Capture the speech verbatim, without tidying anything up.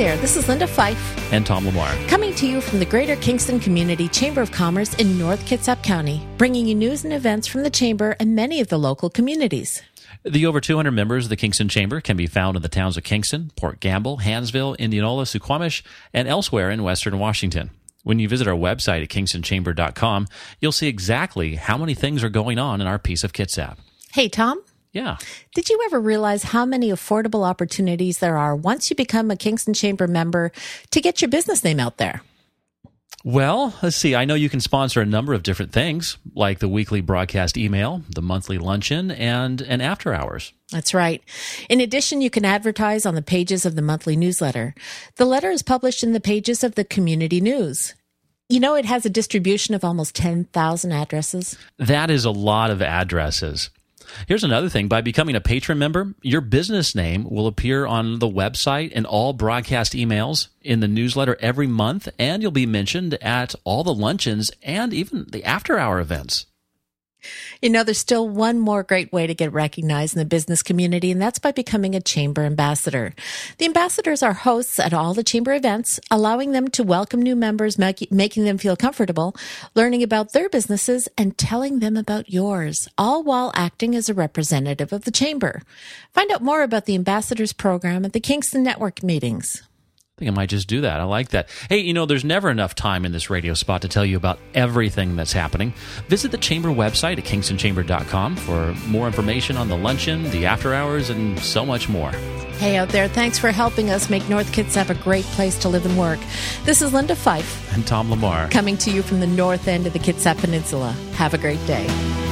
there, this is Linda Fife and Tom Lamar, coming to you from the Greater Kingston Community Chamber of Commerce in North Kitsap County, bringing you news and events from the Chamber and many of the local communities. The over two hundred members of the Kingston Chamber can be found in the towns of Kingston, Port Gamble, Hansville, Indianola, Suquamish, and elsewhere in Western Washington. When you visit our website at kingston chamber dot com, you'll see exactly how many things are going on in our piece of Kitsap. Hey, Tom. Yeah. Did you ever realize how many affordable opportunities there are once you become a Kingston Chamber member to get your business name out there? Well, let's see. I know you can sponsor a number of different things, like the weekly broadcast email, the monthly luncheon, and an after hours. That's right. In addition, you can advertise on the pages of the monthly newsletter. The letter is published in the pages of the community news. You know, it has a distribution of almost ten thousand addresses. That is a lot of addresses. Here's another thing. By becoming a patron member, your business name will appear on the website and all broadcast emails, in the newsletter every month, and you'll be mentioned at all the luncheons and even the after-hour events. You know, there's still one more great way to get recognized in the business community, and that's by becoming a Chamber Ambassador. The ambassadors are hosts at all the Chamber events, allowing them to welcome new members, make, making them feel comfortable, learning about their businesses, and telling them about yours, all while acting as a representative of the Chamber. Find out more about the Ambassadors program at the Kingston Network meetings. I think I might just do that. I like that. Hey, you know, there's never enough time in this radio spot to tell you about everything that's happening. Visit the Chamber website at kingston chamber dot com for more information on the luncheon, the after hours, and so much more. Hey out there, thanks for helping us make North Kitsap a great place to live and work. This is Linda Fife. And Tom Lamar. Coming to you from the north end of the Kitsap Peninsula. Have a great day.